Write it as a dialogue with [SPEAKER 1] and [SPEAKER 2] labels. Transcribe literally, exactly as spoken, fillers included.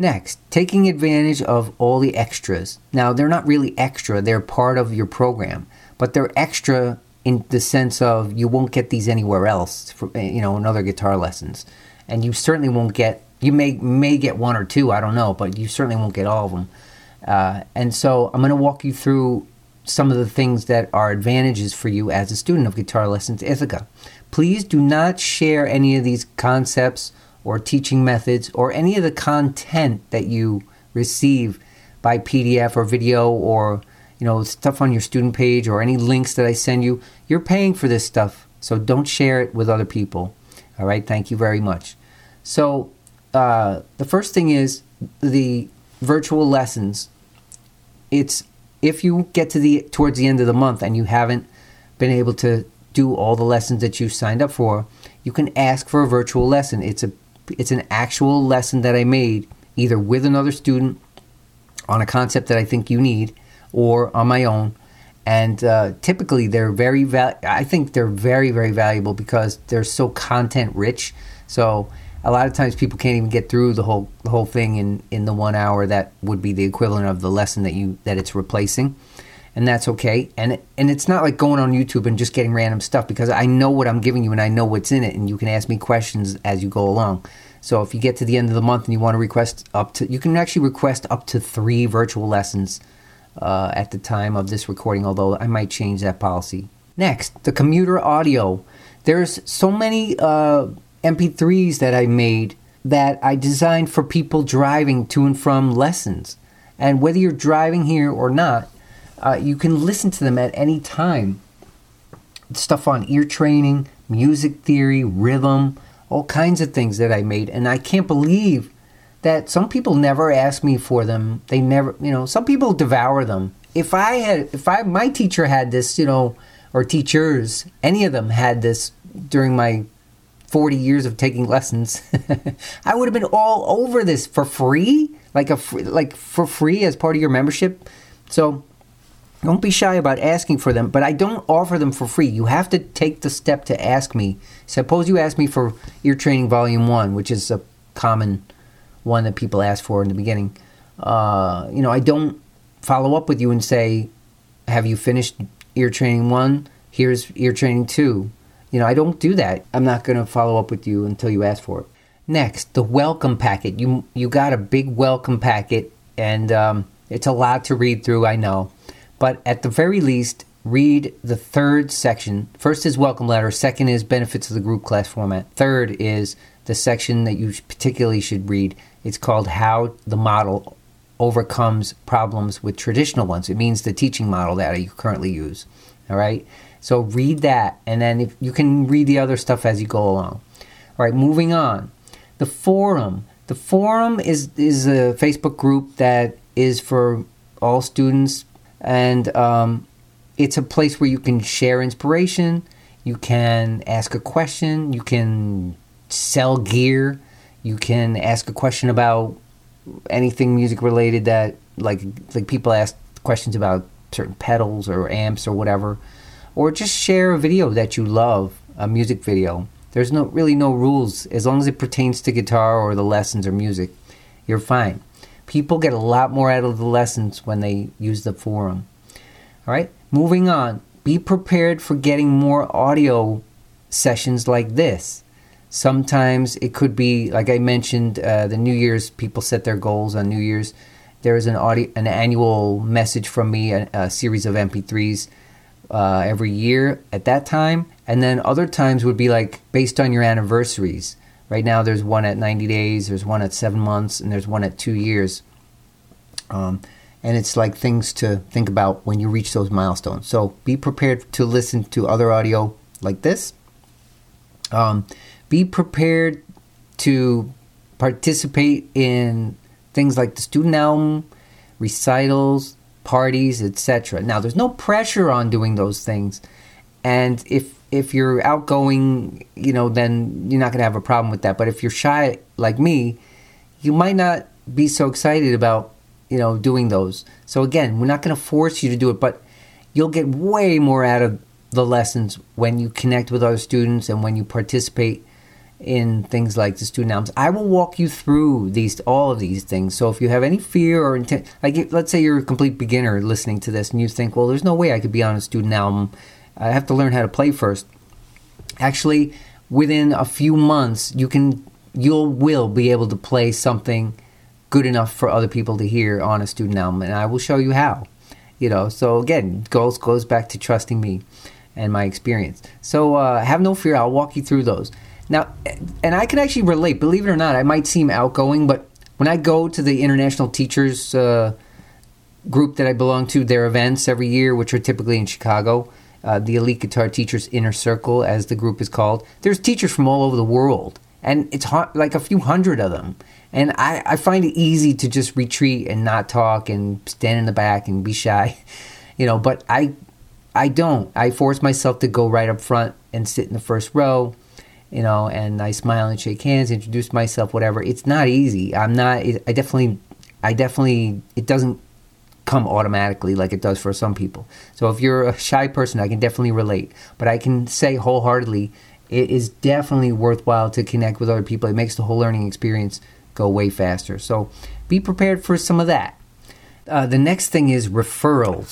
[SPEAKER 1] Next, taking advantage of all the extras. Now, they're not really extra. They're part of your program. But they're extra in the sense of you won't get these anywhere else, for, you know, in other guitar lessons. And you certainly won't get, you may may get one or two, I don't know, but you certainly won't get all of them. Uh, and so I'm going to walk you through some of the things that are advantages for you as a student of Guitar Lessons Ithaca. Please do not share any of these concepts or teaching methods or any of the content that you receive by P D F or video or, you know, stuff on your student page or any links that I send you. You're paying for this stuff, so don't share it with other people. All right, thank you very much. So uh, the first thing is the virtual lessons. It's if you get to the towards the end of the month and you haven't been able to do all the lessons that you signed up for, you can ask for a virtual lesson. It's a it's an actual lesson that I made either with another student on a concept that I think you need or on my own. And uh, typically they're very val- I think they're very, very valuable because they're so content rich. So a lot of times people can't even get through the whole the whole thing in, in the one hour that would be the equivalent of the lesson that you that it's replacing. And that's okay. And it, and it's not like going on YouTube and just getting random stuff because I know what I'm giving you and I know what's in it and you can ask me questions as you go along. So if you get to the end of the month and you want to request up to, you can actually request up to three virtual lessons uh, at the time of this recording, although I might change that policy. Next, the commuter audio. There's so many uh, M P threes that I made that I designed for people driving to and from lessons. And whether you're driving here or not, uh, you can listen to them at any time. Stuff on ear training, music theory, rhythm, all kinds of things that I made. And I can't believe that some people never ask me for them. They never, you know, some people devour them. If I had, if I, my teacher had this, you know, or teachers, any of them had this during my forty years of taking lessons, I would have been all over this for free, like a free, like for free as part of your membership. So don't be shy about asking for them, but I don't offer them for free. You have to take the step to ask me. Suppose you ask me for Ear Training Volume one, which is a common one that people ask for in the beginning. Uh, you know, I don't follow up with you and say, have you finished Ear Training one? Here's Ear Training two. You know, I don't do that. I'm not going to follow up with you until you ask for it. Next, the welcome packet. You you got a big welcome packet, and um, it's a lot to read through, I know. But at the very least, read the third section. First is welcome letter. Second is benefits of the group class format. Third is the section that you particularly should read. It's called How the Model Overcomes Problems with Traditional Ones. It means the teaching model that you currently use. All right? So read that, and then if you can read the other stuff as you go along. All right, moving on. The forum. The forum is, is a Facebook group that is for all students, and um, it's a place where you can share inspiration, you can ask a question, you can sell gear, you can ask a question about anything music related that, like, like people ask questions about certain pedals or amps or whatever. Or just share a video that you love, a music video. There's no really no rules. As long as it pertains to guitar or the lessons or music, you're fine. People get a lot more out of the lessons when they use the forum. All right, moving on. Be prepared for getting more audio sessions like this. Sometimes it could be, like I mentioned, uh, the New Year's, people set their goals on New Year's. There is an audio, an annual message from me, a, a series of M P threes. Uh, every year at that time, and then other times would be like based on your anniversaries. Right now there's one at ninety days, there's one at seven months, and there's one at two years. Um, and it's like things to think about when you reach those milestones. So be prepared to listen to other audio like this. Um, be prepared to participate in things like the student album, recitals, parties, et cetera. Now, there's no pressure on doing those things, and if if you're outgoing, you know, then you're not going to have a problem with that. But if you're shy like me, you might not be so excited about, you know, doing those. So again, we're not going to force you to do it, but you'll get way more out of the lessons when you connect with other students and when you participate in things like the student albums. I will walk you through these, all of these things. So if you have any fear or intent, like if, let's say you're a complete beginner listening to this and you think, well, there's no way I could be on a student album. I have to learn how to play first. Actually, within a few months, you can, you'll will be able to play something good enough for other people to hear on a student album, and I will show you how. You know, so again, goes goes back to trusting me and my experience. So uh, have no fear. I'll walk you through those. Now, and I can actually relate. Believe it or not, I might seem outgoing, but when I go to the International Teachers uh, group that I belong to, their events every year, which are typically in Chicago, uh, the Elite Guitar Teachers Inner Circle, as the group is called, there's teachers from all over the world, and it's hot, like a few hundred of them. And I, I find it easy to just retreat and not talk and stand in the back and be shy, you know, but I, I don't. I force myself to go right up front and sit in the first row, you know, and I smile and shake hands, introduce myself, whatever. It's not easy. I'm not, I definitely, I definitely, it doesn't come automatically like it does for some people. So if you're a shy person, I can definitely relate. But I can say wholeheartedly, it is definitely worthwhile to connect with other people. It makes the whole learning experience go way faster. So be prepared for some of that. Uh, the next thing is referrals.